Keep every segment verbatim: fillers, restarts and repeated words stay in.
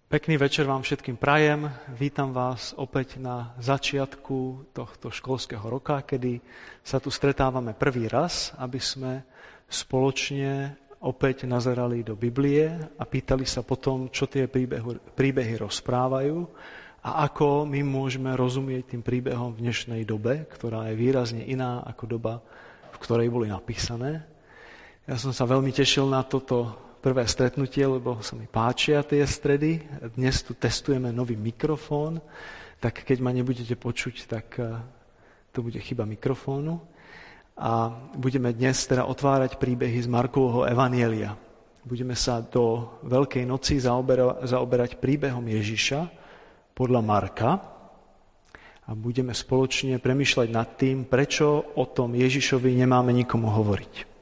Pekný večer vám všetkým prajem. Vítam vás opäť na začiatku tohto školského roka, kedy sa tu stretávame prvý raz, aby sme spoločne opäť nazerali do Biblie a pýtali sa potom, čo tie príbehy, príbehy rozprávajú a ako my môžeme rozumieť tým príbehom v dnešnej dobe, ktorá je výrazne iná ako doba, v ktorej boli napísané. Ja som sa veľmi tešil na toto prvé stretnutie, lebo sa mi páčia tie stredy. Dnes tu testujeme nový mikrofón, tak keď ma nebudete počuť, tak to bude chyba mikrofónu. A budeme dnes teda otvárať príbehy z Markovho evanjelia. Budeme sa do Veľkej noci zaoberať, zaoberať príbehom Ježiša podľa Marka a budeme spoločne premýšľať nad tým, prečo o tom Ježišovi nemáme nikomu hovoriť.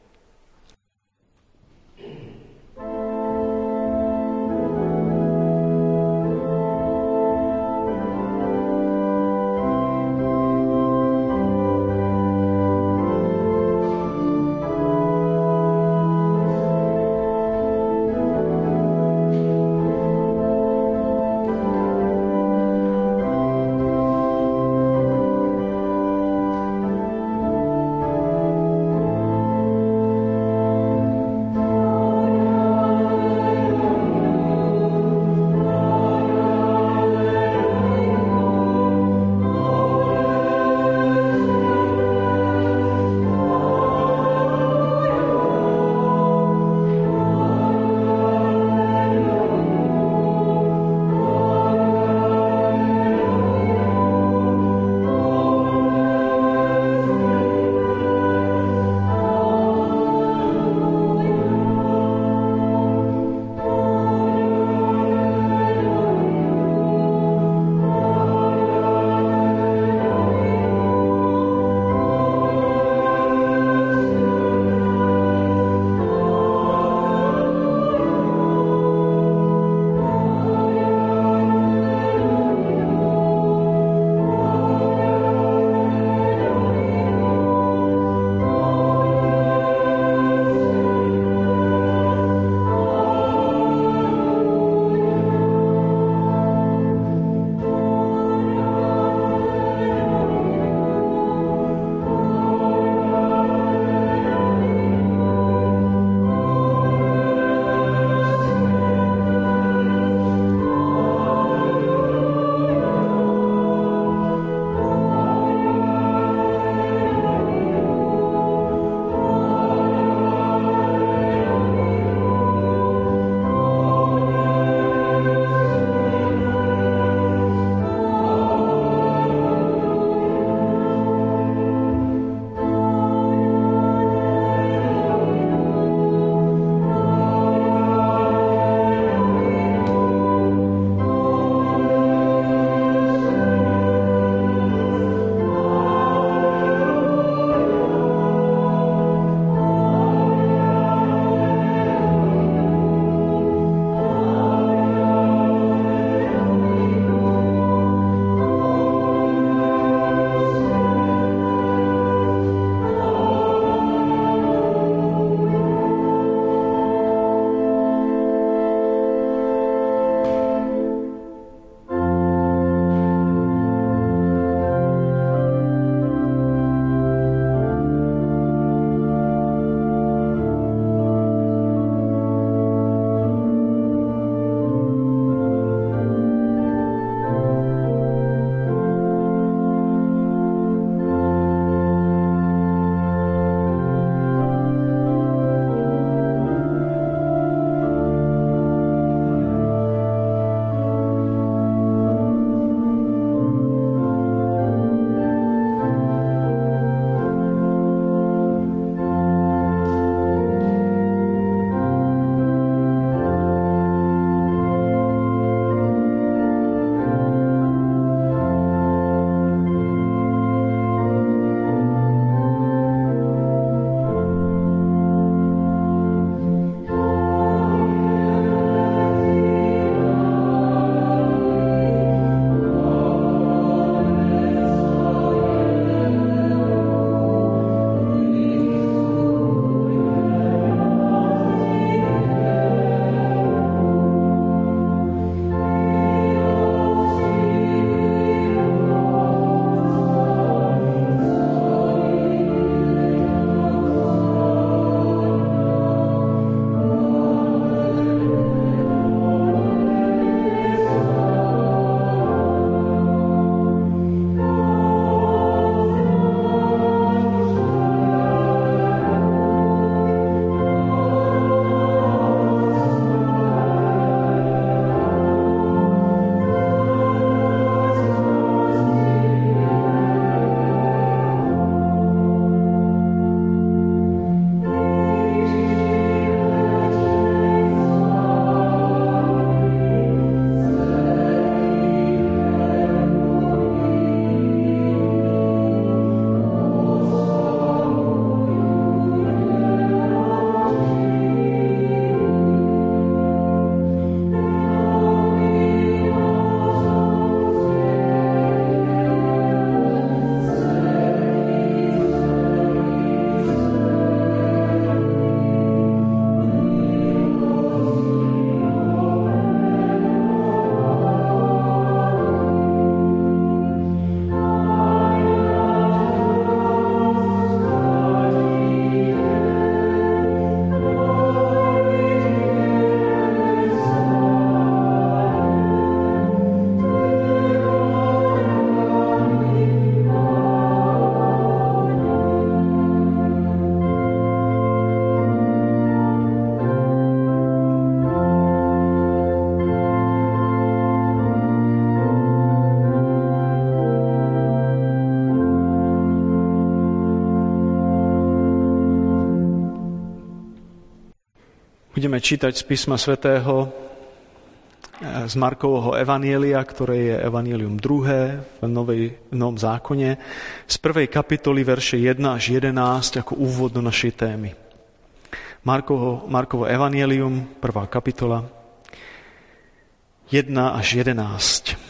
Budeme čítať z písma svätého z Markovho evanjelia, ktoré je evanjelium druhé v novej, novom zákone, z prvej kapitoly verše jeden až jedenásť ako úvod do našej témy. Markovo, Markovo evanjelium, prvá kapitola, jeden až jedenásť.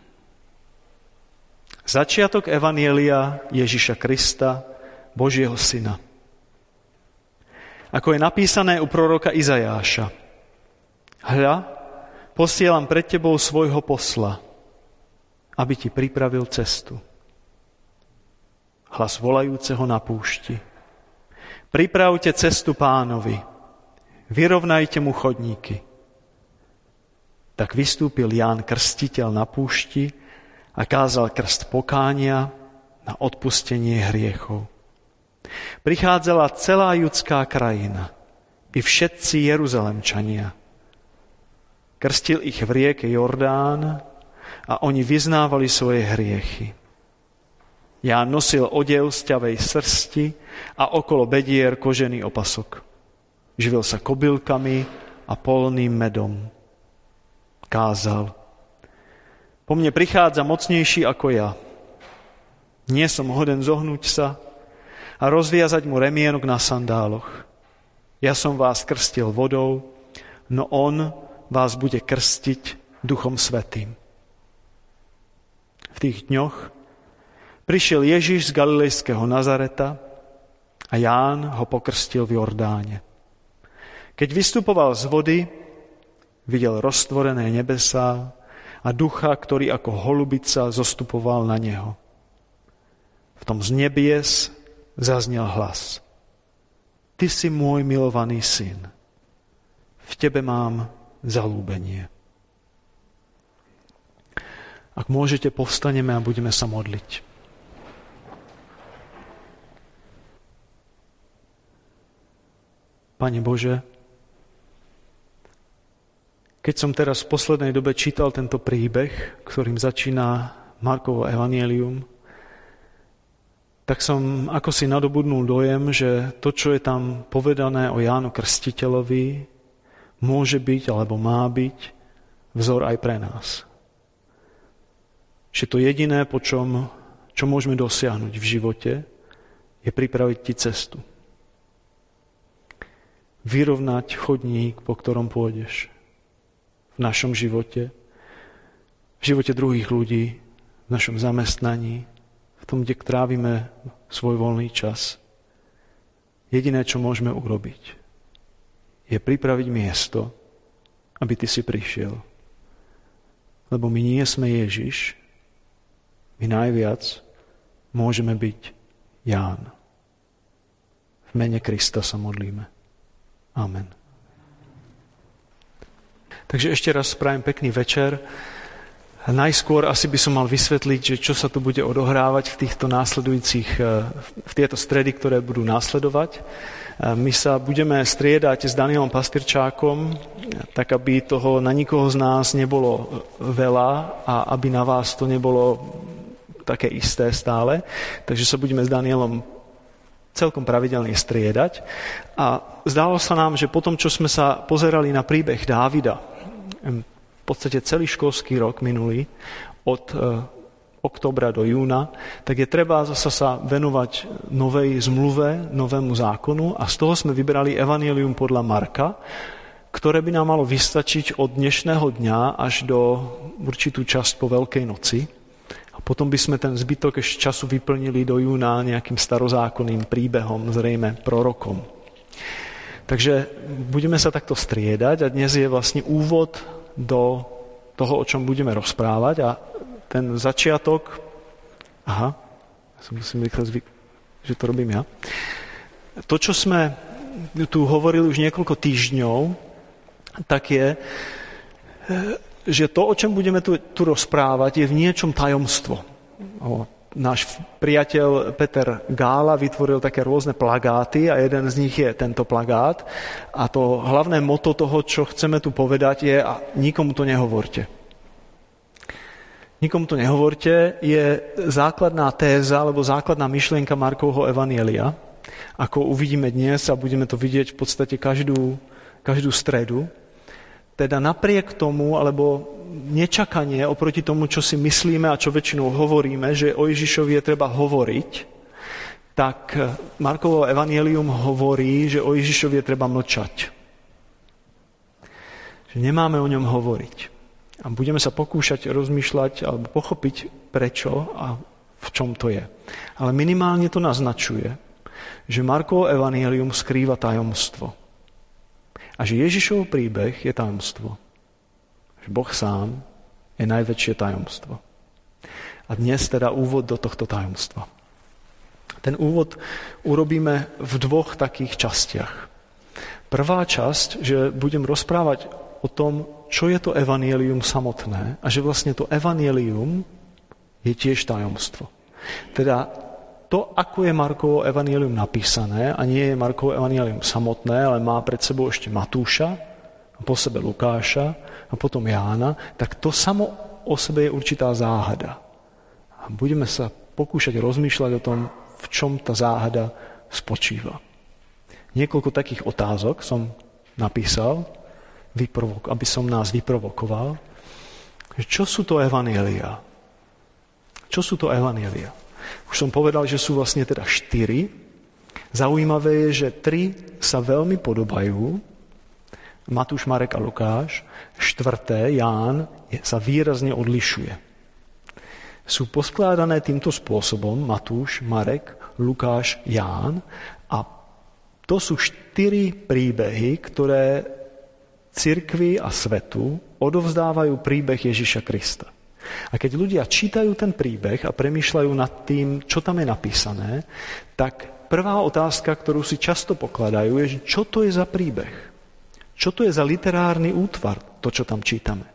Začiatok evanjelia Ježiša Krista, Božieho syna. Ako je napísané u proroka Izajáša. Hľa, posielam pred tebou svojho posla, aby ti pripravil cestu. Hlas volajúceho na púšti. Pripravte cestu Pánovi, vyrovnajte mu chodníky. Tak vystúpil Ján Krstiteľ na púšti a kázal krst pokánia na odpustenie hriechov. Prichádzala celá judská krajina, i všetci Jeruzalemčania. Krstil ich v rieke Jordán a oni vyznávali svoje hriechy. Ján nosil odev z ťavej srsti a okolo bedier kožený opasok. Živil sa kobylkami a polným medom. Kázal: Po mne prichádza mocnejší ako ja. Nie som hoden zohnúť sa a rozviazať mu remienok na sandáloch. Ja som vás krstil vodou, no on vás bude krstiť Duchom Svätým. V tých dňoch prišiel Ježiš z galilejského Nazareta a Ján ho pokrstil v Jordáne. Keď vystupoval z vody, videl roztvorené nebesá a ducha, ktorý ako holubica zostupoval na neho. V tom z nebies zaznel hlas: Ty si môj milovaný syn. V tebe mám zaľúbenie. Ak môžete, povstaneme a budeme sa modliť. Pane Bože, keď som teraz v poslednej dobe čítal tento príbeh, ktorým začína Markovo evanjelium, tak som ako si nadobudnul dojem, že to, čo je tam povedané o Jánu Krstiteľovi, môže byť, alebo má byť vzor aj pre nás. Že to jediné, po čom, čo môžeme dosiahnuť v živote, je pripraviť ti cestu. Vyrovnať chodník, po ktorom pôjdeš. V našom živote, v živote druhých ľudí, v našom zamestnaní, v tom, kde trávime svoj voľný čas. Jediné, čo môžeme urobiť, je pripraviť miesto, aby ty si prišiel. Lebo my nie sme Ježiš, my najviac môžeme byť Ján. V mene Krista sa modlíme. Amen. Takže ešte raz prajem pekný večer. Najskôr asi by som mal vysvetliť, že čo sa tu bude odohrávať v týchto následujúcich, v tieto stredy, ktoré budú následovať. My sa budeme striedať s Danielom Pastyrčákom, tak aby toho na nikoho z nás nebolo veľa a aby na vás to nebolo také isté stále. Takže sa budeme s Danielom celkom pravidelne striedať. A zdalo sa nám, že potom, čo sme sa pozerali na príbeh Dávida, v podstate celý školský rok minulý, od októbra do júna, tak je treba zasa sa venovať novej zmluve, novému zákonu a z toho sme vybrali evanjelium podľa Marka, ktoré by nám malo vystačiť od dnešného dňa až do určitú časť po Veľkej noci. A potom by sme ten zbytok ešte času vyplnili do júna nejakým starozákonným príbehom, zrejme prorokom. Takže budeme sa takto striedať a dnes je vlastne úvod do toho, o čom budeme rozprávať a ten začiatok, aha, ja sa musím rýchle zvyk, že to robím ja. To, čo sme tu hovorili už niekoľko týždňov, tak je, že to, o čom budeme tu, tu rozprávať, je v niečom tajomstvo. O, náš priateľ Peter Gála vytvoril také rôzne plagáty a jeden z nich je tento plagát. A to hlavné motto toho, čo chceme tu povedať, je a nikomu to nehovorte. Nikomu to nehovorte, je základná téza alebo základná myšlienka Markovho evanjelia. Ako uvidíme dnes a budeme to vidieť v podstate každú každú stredu. Teda napriek tomu, alebo nečakanie oproti tomu, čo si myslíme a čo väčšinou hovoríme, že o Ježišovi je treba hovoriť, tak Markovo evanjelium hovorí, že o Ježišovi je treba mlčať. Že nemáme o ňom hovoriť. A budeme sa pokúšať rozmýšľať alebo pochopiť prečo a v čom to je. Ale minimálne to naznačuje, že Markovo evanjelium skrýva tajomstvo. A že Ježišov príbeh je tajomstvo. Že Boh sám je najväčšie tajomstvo. A dnes teda úvod do tohto tajomstva. Ten úvod urobíme v dvoch takých častiach. Prvá časť, že budem rozprávať o tom, čo je to evanjelium samotné a že vlastne to evanjelium je tiež tajomstvo. Teda to, ako je Markovo evanjelium napísané, a nie je Markovo evanjelium samotné, ale má pred sebou ešte Matúša, a po sebe Lukáša a potom Jána, tak to samo o sebe je určitá záhada. A budeme sa pokúšať rozmýšľať o tom, v čom tá záhada spočíva. Niekoľko takých otázok som napísal, aby som nás vyprovokoval. Čo sú to evanjelia? Čo sú to evanjelia? Už som povedal, že sú vlastne teda štyri. Zaujímavé je, že tri sa veľmi podobajú. Matúš, Marek a Lukáš. Štvrté, Ján, sa výrazne odlišuje. Sú poskladané týmto spôsobom Matúš, Marek, Lukáš, Ján a to sú štyri príbehy, ktoré cirkvi a svetu odovzdávajú príbeh Ježiša Krista. A keď ľudia čítajú ten príbeh a premýšľajú nad tým, čo tam je napísané, tak prvá otázka, ktorú si často pokladajú, je, čo to je za príbeh? Čo to je za literárny útvar, to, čo tam čítame?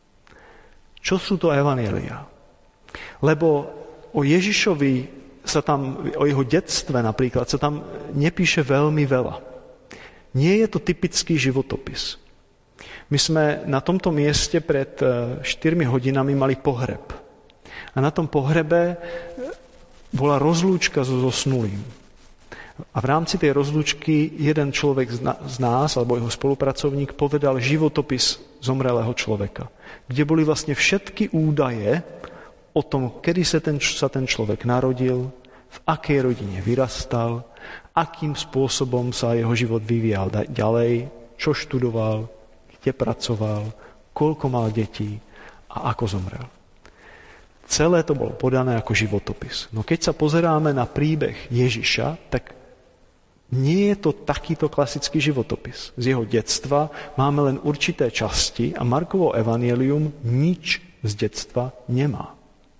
Čo sú to evanjelia? Lebo o Ježišovi sa tam, o jeho detstve napríklad, sa tam nepíše veľmi veľa. Nie je to typický životopis. My sme na tomto mieste pred štyrmi hodinami mali pohreb. A na tom pohrebe bola rozlúčka so zosnulým. A v rámci tej rozlúčky jeden človek z nás, alebo jeho spolupracovník, povedal životopis zomrelého človeka, kde boli vlastne všetky údaje o tom, kedy sa ten, sa ten človek narodil, v akej rodine vyrastal, akým spôsobom sa jeho život vyvíjal ďalej, čo študoval, kde pracoval, koľko mal detí a ako zomrel. Celé to bolo podané ako životopis. No keď sa pozeráme na príbeh Ježiša, tak nie je to takýto klasický životopis. Z jeho detstva máme len určité časti a Markovo evanjelium nič z detstva nemá.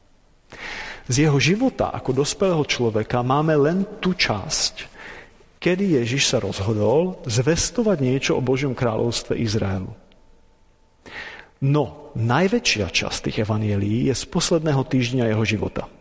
Z jeho života ako dospelého človeka máme len tú časť, kedy Ježiš sa rozhodol zvestovať niečo o Božom kráľovstve Izraelu. No, najväčšia časť tých evanjelií je z posledného týždňa jeho života.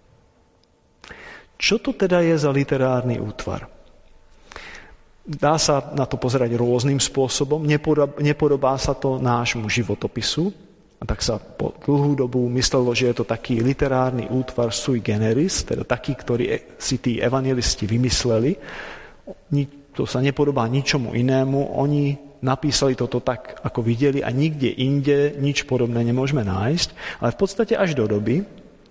Čo to teda je za literárny útvar? Dá sa na to pozerať rôznym spôsobom, nepodobá sa to nášmu životopisu, a tak sa po dlhú dobu myslelo, že je to taký literárny útvar sui generis, teda taký, ktorý si tí evanjelisti vymysleli. To sa nepodobá ničomu inému. Oni napísali toto tak, ako videli a nikde inde nič podobné nemôžeme nájsť. Ale v podstate až do doby,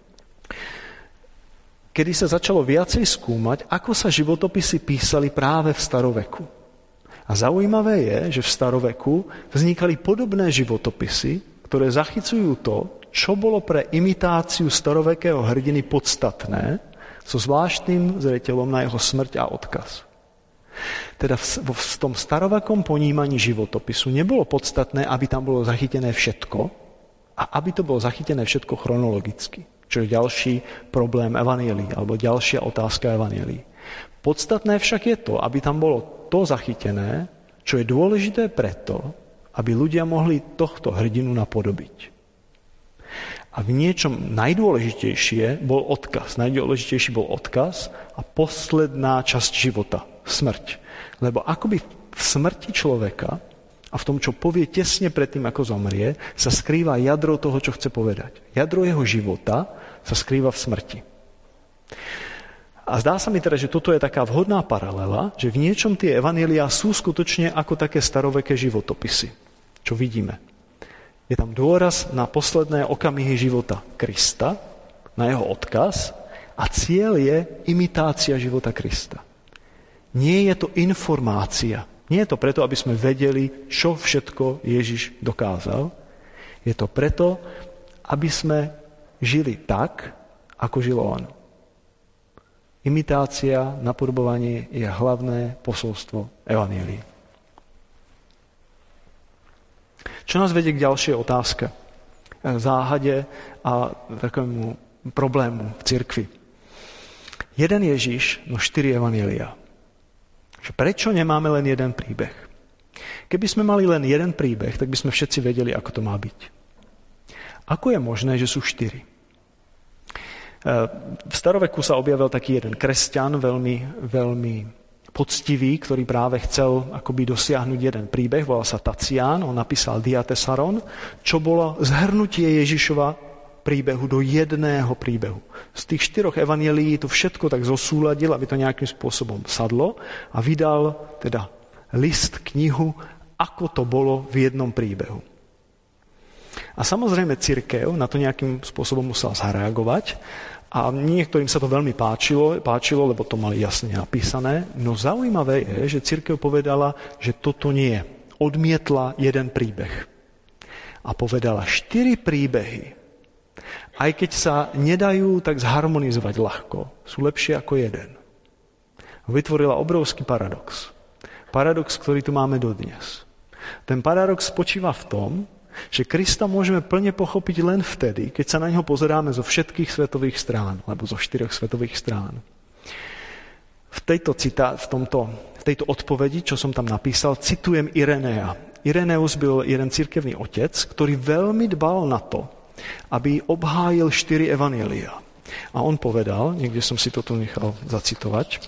kedy sa začalo viacej skúmať, ako sa životopisy písali práve v staroveku. A zaujímavé je, že v staroveku vznikali podobné životopisy, ktoré zachycujú to, čo bolo pre imitáciu starovekého hrdiny podstatné, so zvláštnym zreteľom na jeho smrť a odkaz. Teda v, v tom starovekom ponímaní životopisu nebolo podstatné, aby tam bolo zachytené všetko a aby to bolo zachytené všetko chronologicky, čo je ďalší problém evanjelií, alebo ďalšia otázka evanjelií. Podstatné však je to, aby tam bolo to zachytené, čo je dôležité preto, aby ľudia mohli tohto hrdinu napodobiť. A v niečom najdôležitejšie bol odkaz. Najdôležitejší bol odkaz a posledná časť života, smrť. Lebo akoby v smrti človeka a v tom, čo povie tesne predtým, ako zomrie, sa skrýva jadro toho, čo chce povedať. Jadro jeho života sa skrýva v smrti. A zdá sa mi teda, že toto je taká vhodná paralela, že v niečom tie evanjeliá sú skutočne ako také staroveké životopisy, čo vidíme. Je tam dôraz na posledné okamihy života Krista, na jeho odkaz a cieľ je imitácia života Krista. Nie je to informácia. Nie je to preto, aby sme vedeli, čo všetko Ježiš dokázal. Je to preto, aby sme žili tak, ako žil on. Imitácia, napodobovanie je hlavné posolstvo evanjelií. Čo nás vedie k ďalšej otázke, záhade a takému problému v cirkvi. Jeden Ježiš, no štyri evanjeliá. Prečo nemáme len jeden príbeh? Keby sme mali len jeden príbeh, tak by sme všetci vedeli, ako to má byť. Ako je možné, že sú štyri? V staroveku sa objavil taký jeden kresťan, veľmi, veľmi poctivý, ktorý práve chcel akoby dosiahnuť jeden príbeh, volal sa Tacián, on napísal Diatesaron, čo bolo zhrnutie Ježišova príbehu do jedného príbehu. Z tých štyroch evanjelií to všetko tak zosúladil, aby to nejakým spôsobom sadlo a vydal teda list, knihu, ako to bolo v jednom príbehu. A samozrejme cirkev na to nejakým spôsobom musela zareagovať a niektorým sa to veľmi páčilo, páčilo, lebo to mali jasne napísané. No zaujímavé je, že cirkev povedala, že toto nie. Odmietla jeden príbeh. A povedala, štyri príbehy, aj keď sa nedajú tak zharmonizovať ľahko, sú lepšie ako jeden. Vytvorila obrovský paradox. Paradox, ktorý tu máme dodnes. Ten paradox spočíva v tom, že Krista môžeme plne pochopiť len vtedy, keď sa na neho pozeráme zo všetkých svetových strán, alebo zo štyroch svetových strán. V tejto, cita, v, tomto, v tejto odpovedi, čo som tam napísal, citujem Irenea. Ireneus byl jeden cirkevný otec, ktorý veľmi dbal na to, aby obhájil štyri evanjelia. A on povedal, niekde som si toto nechal zacitovať,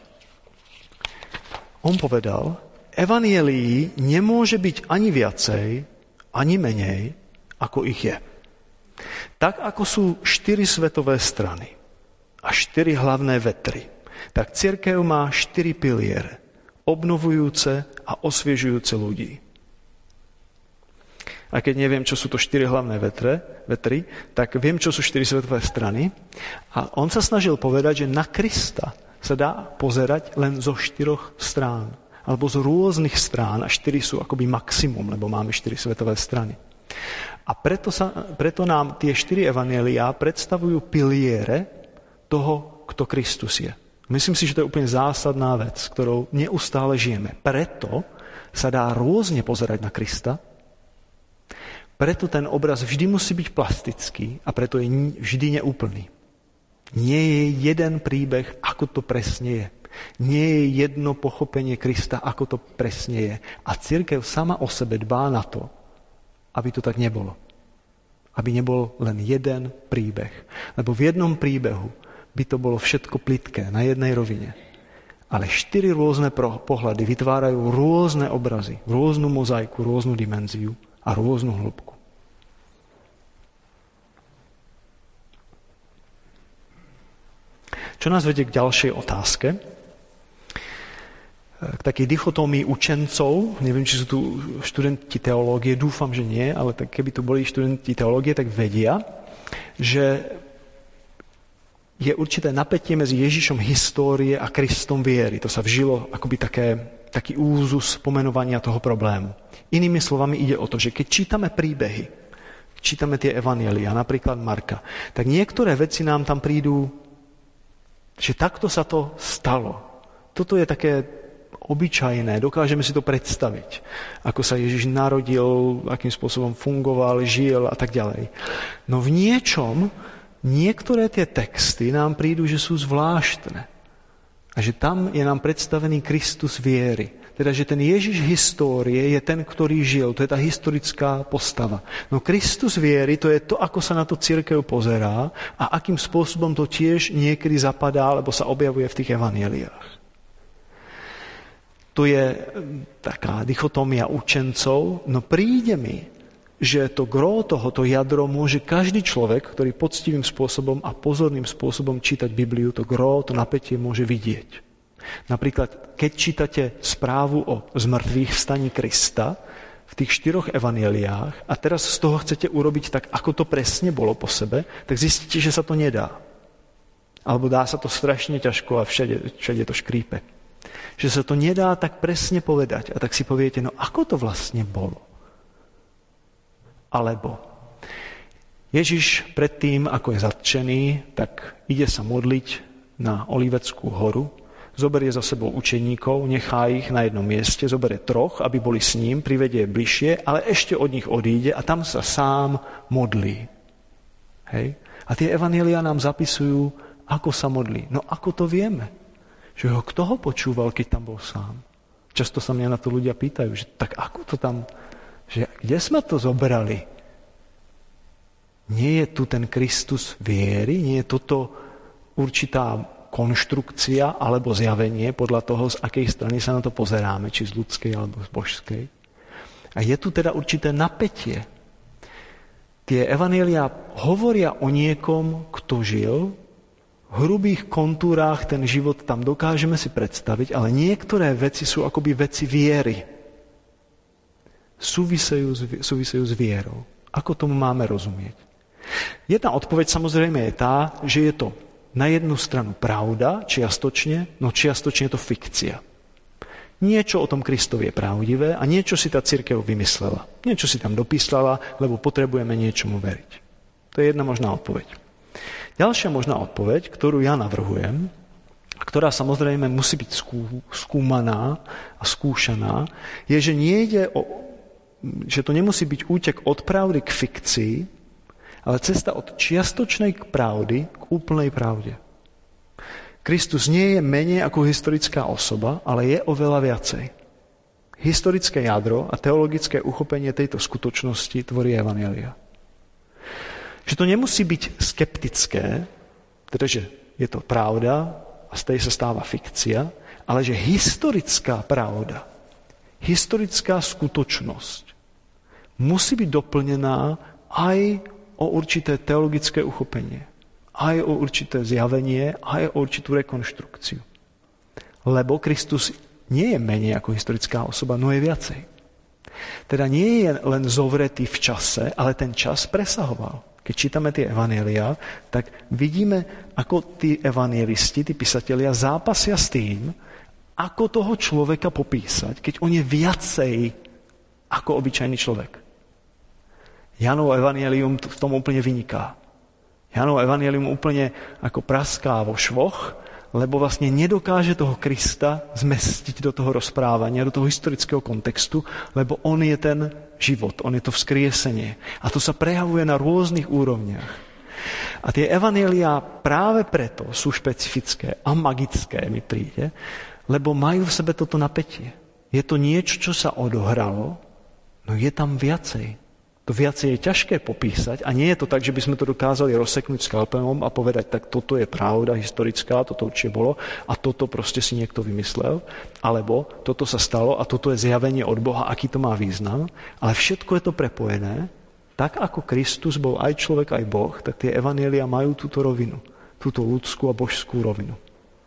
on povedal, evanjelií nemôže byť ani viacej, ani menej, ako ich je. Tak ako sú štyri svetové strany a štyri hlavné vetry, tak cirkev má štyri piliere, obnovujúce a osviežujúce ľudí. A keď neviem, čo sú to štyri hlavné vetre, vetry, tak viem, čo sú štyri svetové strany. A on sa snažil povedať, že na Krista sa dá pozerať len zo štyroch strán. Alebo z rôznych strán. A štyri sú akoby maximum, lebo máme štyri svetové strany. A preto, sa, preto nám tie štyri evanjeliá predstavujú piliere toho, kto Kristus je. Myslím si, že to je úplne zásadná vec, ktorou neustále žijeme. Preto sa dá rôzne pozerať na Krista. Preto ten obraz vždy musí byť plastický a preto je vždy neúplný. Nie je jeden príbeh, ako to presne je. Nie je jedno pochopenie Krista, ako to presne je. A cirkev sama o sebe dbá na to, aby to tak nebolo. Aby nebol len jeden príbeh. Lebo v jednom príbehu by to bolo všetko plitké, na jednej rovine. Ale štyri rôzne pohľady vytvárajú rôzne obrazy, rôznu mozaiku, rôznu dimenziu a rôznu hĺbku. Čo nás vedie k ďalšej otázke, k takej dichotómii učencov. Neviem, či sú tu študenti teológie, dúfam, že nie, ale tak keby tu boli študenti teológie, tak vedia, že je určité napätie medzi Ježišom histórie a Kristom viery. To sa vžilo akoby také, taký úzus pomenovania toho problému. Inými slovami ide o to, že keď čítame príbehy, čítame tie evanjelia, napríklad Marka, tak niektoré veci nám tam prídu, že takto sa to stalo. Toto je také obyčajné, dokážeme si to predstaviť, ako sa Ježiš narodil, akým spôsobom fungoval, žil a tak ďalej. No v niečom niektoré tie texty nám prídu, že sú zvláštne. A že tam je nám predstavený Kristus viery. Teda, že ten Ježiš histórie je ten, ktorý žil. To je tá historická postava. No Kristus viery, to je to, ako sa na to cirkev pozerá a akým spôsobom to tiež niekedy zapadá, alebo sa objavuje v tých evanjeliách. To je taká dichotómia učencov. No príde mi, že to gro tohoto jadro môže každý človek, ktorý poctivým spôsobom a pozorným spôsobom čítať Bibliu, to gro, to napätie môže vidieť. Napríklad, keď čítate správu o zmrtvých vstaní Krista v tých štyroch evanjeliách a teraz z toho chcete urobiť tak, ako to presne bolo po sebe, tak zistíte, že sa to nedá. Alebo dá sa to strašne ťažko a všade, všade to škrípe. Že sa to nedá tak presne povedať. A tak si poviete, no ako to vlastne bolo? Alebo Ježiš predtým, ako je zatčený, tak ide sa modliť na Oliveckú horu, zoberie za sebou učeníkov, nechá ich na jednom mieste, zoberie troch, aby boli s ním, privedie bližšie, ale ešte od nich odíde a tam sa sám modlí. Hej? A tie evanjeliá nám zapisujú, ako sa modlí. No ako to vieme? Že ho kto ho počúval, keď tam bol sám? Často sa mňa na to ľudia pýtajú, že tak ako to tam... Že kde sme to zobrali? Nie je tu ten Kristus viery? Nie je toto určitá konštrukcia alebo zjavenie podľa toho, z akej strany sa na to pozeráme, či z ľudskej alebo z božskej? A je tu teda určité napätie. Tie evanjelia hovoria o niekom, kto žil, v hrubých kontúrách ten život tam dokážeme si predstaviť, ale niektoré veci sú akoby veci viery. Súvisejú, súvisejú s vierou. Ako tomu máme rozumieť? Jedna odpoveď samozrejme je tá, že je to na jednu stranu pravda, čiastočne, no čiastočne je to fikcia. Niečo o tom Kristovi je pravdivé a niečo si tá cirkev vymyslela. Niečo si tam dopísala, lebo potrebujeme niečomu veriť. To je jedna možná odpoveď. Ďalšia možná odpoveď, ktorú ja navrhujem, a ktorá samozrejme musí byť skú, skúmaná a skúšaná, je, že nie ide o že to nemusí byť útek od pravdy k fikcii, ale cesta od čiastočnej k pravdy k úplnej pravde. Kristus nie je menej ako historická osoba, ale je oveľa viacej. Historické jadro a teologické uchopenie tejto skutočnosti tvorí evanjelia. Že to nemusí byť skeptické, teda že je to pravda a z tej sa stáva fikcia, ale že historická pravda, historická skutočnosť musí byť doplnená aj o určité teologické uchopenie, aj o určité zjavenie, aj o určitú rekonštrukciu. Lebo Kristus nie je menej ako historická osoba, no je viacej. Teda nie je len zovretý v čase, ale ten čas presahoval. Keď čítame tie evanjeliá, tak vidíme, ako tí evanjelisti, tí pisatelia zápasia s tým, ako toho človeka popísať, keď on je viacej ako obyčajný človek. Jánovo evanjelium v tom úplne vyniká. Jánovo evanjelium úplne ako praská vo švoch, lebo vlastne nedokáže toho Krista zmestiť do toho rozprávania, do toho historického kontextu, lebo on je ten život, on je to vzkriesenie. A to sa prejavuje na rôznych úrovniach. A tie evanjeliá práve preto sú špecifické a magické, mi príde, lebo majú v sebe toto napätie. Je to niečo, čo sa odohralo, no je tam viacej. To viacej je ťažké popísať a nie je to tak, že by sme to dokázali rozseknúť skalpelom a povedať, tak toto je pravda historická, toto určite bolo a toto proste si niekto vymyslel, alebo toto sa stalo a toto je zjavenie od Boha, aký to má význam, ale všetko je to prepojené, tak ako Kristus bol aj človek, aj Boh, tak tie evanjelia majú túto rovinu, túto ľudskú a božskú rovinu.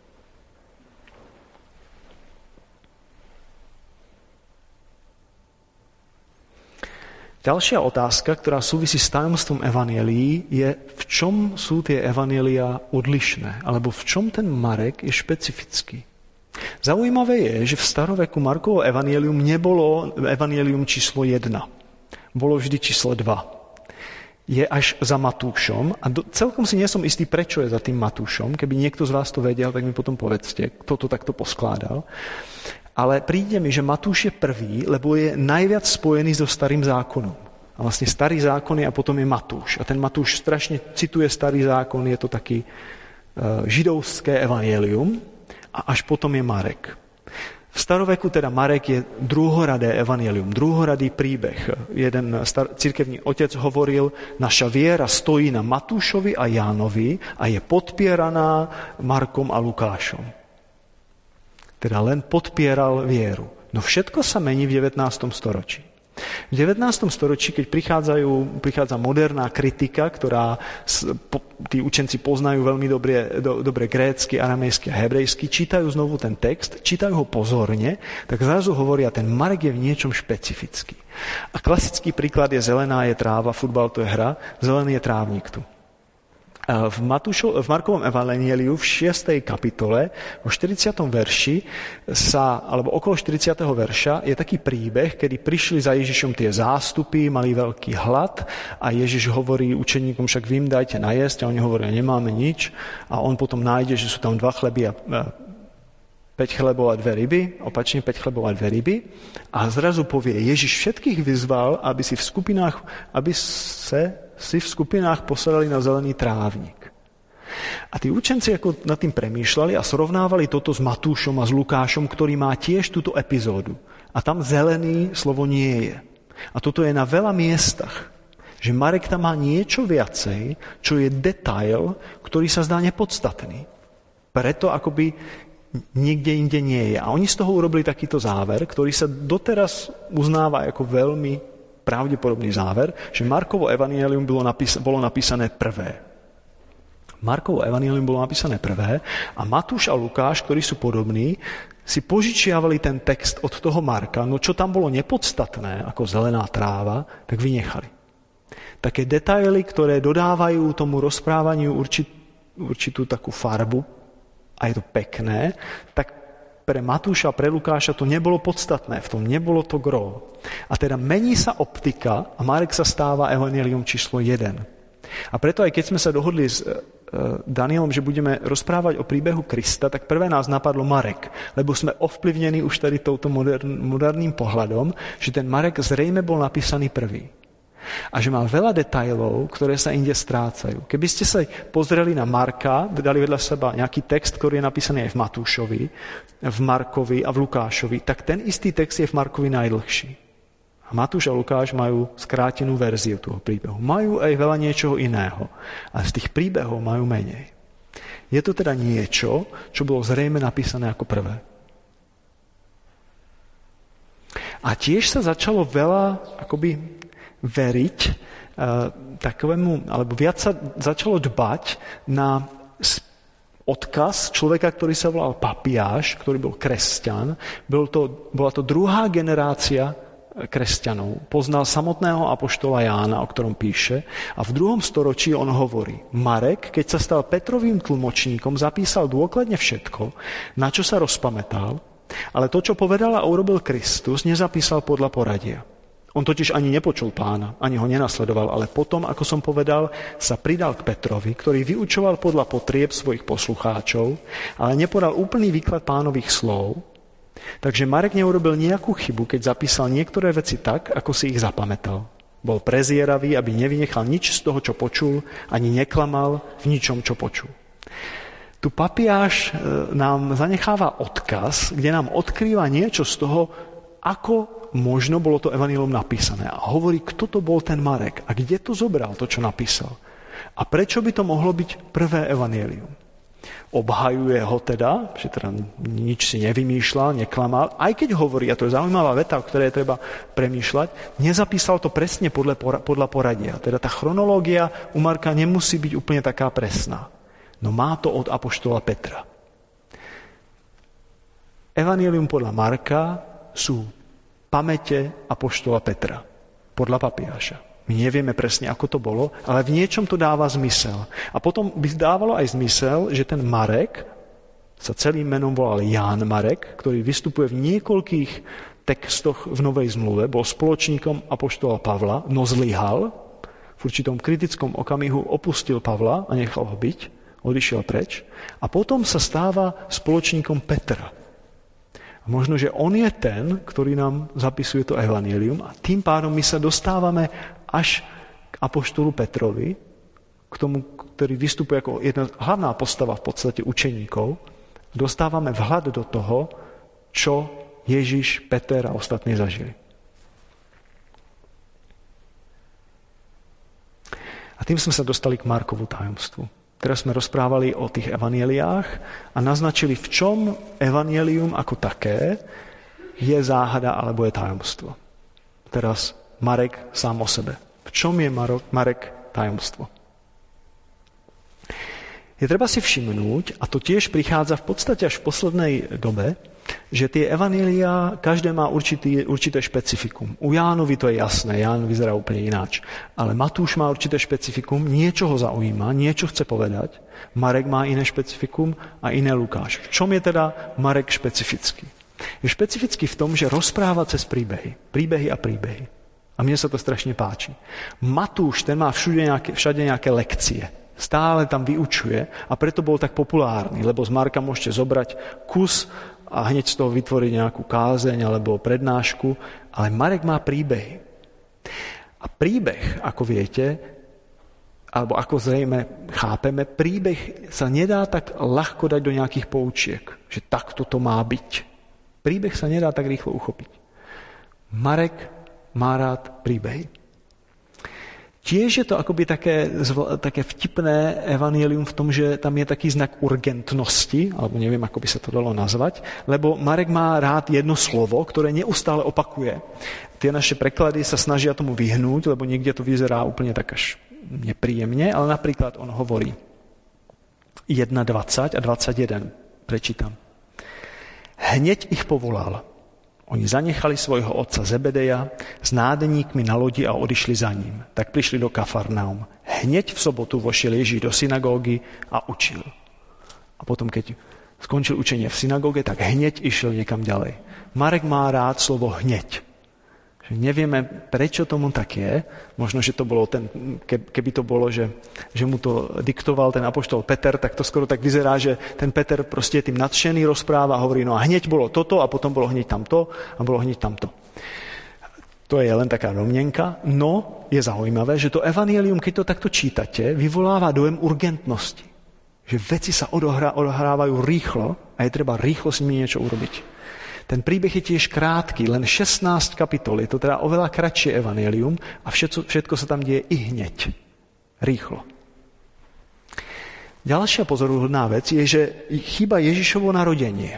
Ďalšia otázka, ktorá súvisí s tajomstvom evanjelií, je, v čom sú tie evanjelia odlišné, alebo v čom ten Marek je špecifický. Zaujímavé je, že v staroveku Markovo evanjelium nebolo evanjelium číslo jedna. Bolo vždy číslo dva. Je až za Matúšom a do, celkom si nie som istý, prečo je za tým Matúšom. Keby niekto z vás to vedel, tak mi potom povedzte, kto to takto poskládal. Ale príde mi, že Matúš je prvý, lebo je najviac spojený so starým zákonom. A vlastne starý zákon je a potom je Matúš. A ten Matúš strašne cituje starý zákon, je to taký uh, židovské evanjelium a až potom je Marek. V staroveku teda Marek je druhoradé evanjelium, druhoradý príbeh. Jeden star- cirkevný otec hovoril, naša viera stojí na Matúšovi a Jánovi a je podpieraná Markom a Lukášom. Teda len podpieral vieru. No všetko sa mení v devätnástom storočí. V devätnástom storočí, keď prichádzajú, prichádza moderná kritika, ktorá tí učenci poznajú veľmi dobre, do, dobre grécky, aramejsky a hebrejsky, čítajú znovu ten text, čítajú ho pozorne, tak zrazu hovoria, ten Marek je v niečom špecifický. A klasický príklad je zelená je tráva, futbal to je hra, zelený je trávnik tu. V, Matúšo, v Markovom evanjeliu v šiestej kapitole vo štyridsiatom verši sa, alebo okolo štyridsiateho verša je taký príbeh, kedy prišli za Ježišom tie zástupy, mali veľký hlad a Ježiš hovorí učeníkom, však vy im dajte najesť a oni hovoria, nemáme nič a on potom nájde, že sú tam dva chleby a päť chlebov a dve ryby, opačne päť chlebov a dve ryby a zrazu povie, Ježiš všetkých vyzval, aby si v skupinách, aby se si v skupinách posadali na zelený trávnik. A tí učenci ako nad tým premýšľali a srovnávali toto s Matúšom a s Lukášom, ktorý má tiež túto epizódu. A tam zelený slovo nie je. A toto je na veľa miestach. Že Marek tam má niečo viacej, čo je detail, ktorý sa zdá nepodstatný. Preto akoby niekde inde nie je. A oni z toho urobili takýto záver, ktorý sa doteraz uznáva ako veľmi pravdepodobný záver, že Markovo evanjelium bolo, napís- bolo napísané prvé. Markovo evanjelium bolo napísané prvé a Matúš a Lukáš, ktorí sú podobní, si požičiavali ten text od toho Marka, no čo tam bolo nepodstatné, ako zelená tráva, tak vynechali. Také detaily, ktoré dodávajú tomu rozprávaniu určit, určitú takú farbu a je to pekné, tak pre Matúša a pre Lukáša to nebolo podstatné, v tom nebolo to gro. A teda mení sa optika a Marek sa stáva evanjelium číslo jeden. A preto aj keď sme sa dohodli s e, Danielom, že budeme rozprávať o príbehu Krista, tak prvé nás napadlo Marek, lebo sme ovplyvnení už tady touto modern, moderným pohľadom, že ten Marek zrejme bol napísaný prvý. A že má veľa detailov, ktoré sa inde strácajú. Keby ste sa pozreli na Marka, dali vedľa seba nejaký text, ktorý je napísaný aj v Matúšovi, v Markovi a v Lukášovi, tak ten istý text je v Markovi najdlhší. A Matúš a Lukáš majú skrátenú verziu toho príbehu. Majú aj veľa niečoho iného. A z tých príbehov majú menej. Je to teda niečo, čo bolo zrejme napísané ako prvé. A tiež sa začalo veľa akoby veriť uh, takovému, alebo viac sa začalo dbať na odkaz človeka, ktorý sa volal Papiáš, ktorý bol kresťan. Bol to, bola to druhá generácia kresťanov. Poznal samotného apoštola Jána, o ktorom píše. A v druhom storočí on hovorí, Marek, keď sa stal Petrovým tlmočníkom, zapísal dôkladne všetko, na čo sa rozpamätal, ale to, čo povedal a urobil Kristus, nezapísal podľa poradia. On totiž ani nepočul pána, ani ho nenasledoval, ale potom, ako som povedal, sa pridal k Petrovi, ktorý vyučoval podľa potrieb svojich poslucháčov, ale nepodal úplný výklad pánových slov. Takže Marek neurobil nejakú chybu, keď zapísal niektoré veci tak, ako si ich zapamätal. Bol prezieravý, aby nevynechal nič z toho, čo počul, ani neklamal v ničom, čo počul. Tu Papiáš nám zanecháva odkaz, kde nám odkrýva niečo z toho, ako možno bolo to evanjelium napísané. A hovorí, kto to bol ten Marek a kde to zobral, to, čo napísal. A prečo by to mohlo byť prvé evanjelium. Obhajuje ho teda, že teda nič si nevymýšľal, neklamal, aj keď hovorí, a to je zaujímavá veta, o ktorej treba premýšľať, nezapísal to presne podľa, podľa poradia. Teda tá chronológia u Marka nemusí byť úplne taká presná. No má to od apoštola Petra. Evanjelium podľa Marka sú pamäte apoštola Petra, podľa Papiáša. My nevieme presne, ako to bolo, ale v niečom to dáva zmysel. A potom by dávalo aj zmysel, že ten Marek sa celým menom volal Ján Marek, ktorý vystupuje v niekoľkých textoch v Novej zmluve, bol spoločníkom apoštola Pavla, no zlyhal, v určitom kritickom okamihu opustil Pavla a nechal ho byť, odišiel preč a potom sa stáva spoločníkom Petra. A možno, že on je ten, ktorý nám zapisuje to evanjelium a tým pádom my sa dostávame až k apoštolu Petrovi, k tomu, ktorý vystupuje ako jedna hlavná postava v podstate učeníkov. Dostávame vhľad do toho, čo Ježiš, Peter a ostatní zažili. A tým sme sa dostali k Markovu tajomstvu. Teraz sme rozprávali o tých evanjeliách a naznačili, v čom evanjelium ako také je záhada alebo je tajomstvo. teraz Marek sám o sebe. V čom je Marek tajomstvo? Je treba si všimnúť, a to tiež prichádza v podstate až v poslednej dobe, že tie evanjelia, každé má určitý, určité špecifikum. U Jánovi to je jasné, Ján vyzerá úplne ináč. Ale Matúš má určité špecifikum, niečo ho zaujíma, niečo chce povedať. Marek má iné špecifikum a iné Lukáš. V čom je teda Marek špecifický? Je špecifický v tom, že rozpráva cez príbehy. Príbehy a príbehy. A mne sa to strašne páči. Matúš, ten má všade nejaké, všade nejaké lekcie. Stále tam vyučuje a preto bol tak populárny, lebo z Marka môžete zobrať kus a hneď z toho vytvoriť nejakú kázeň alebo prednášku, ale Marek má príbehy. A príbeh, ako viete, alebo ako zrejme chápeme, príbeh sa nedá tak ľahko dať do nejakých poučiek, že takto to má byť. Príbeh sa nedá tak rýchlo uchopiť. Marek má rád príbehy. Tiež je to akoby také, také vtipné evanjelium v tom, že tam je taký znak urgentnosti, alebo neviem, ako by sa to dalo nazvať, lebo Marek má rád jedno slovo, ktoré neustále opakuje. Tie naše preklady sa snažia tomu vyhnúť, lebo niekde to vyzerá úplne tak až nepríjemne, ale napríklad on hovorí jeden dvadsať a dvadsaťjeden. Prečítam. Hneď ich povolal. Oni zanechali svojho otca Zebedeja s nádeníkmi na lodi a odišli za ním. Tak prišli do Kafarnaum. Hneď v sobotu vošiel Ježíš do synagógy a učil. A potom, keď skončil učenie v synagóge, tak hneď išiel niekam ďalej. Marek má rád slovo hneď. Nevieme, prečo tomu tak je. Možno, že to bolo ten, keby to bolo, že, že mu to diktoval ten apoštol Peter, tak to skoro tak vyzerá, že ten Peter proste tým nadšený rozpráva a hovorí, no a hneď bolo toto a potom bolo hneď tamto a bolo hneď tamto. To je len taká domnenka, no je zaujímavé, že to evanjelium, keď to takto čítate, vyvoláva dojem urgentnosti. Že veci sa odohrá, odohrávajú rýchlo a je treba rýchlo s nimi niečo urobiť. Ten príbeh je tiež krátky, len šestnásť kapitol. Je to teda oveľa kratšie evanjelium a všetko, všetko sa tam deje i hneď. Rýchlo. Ďalšia pozoruhodná vec je, že chýba Ježišovo narodenie.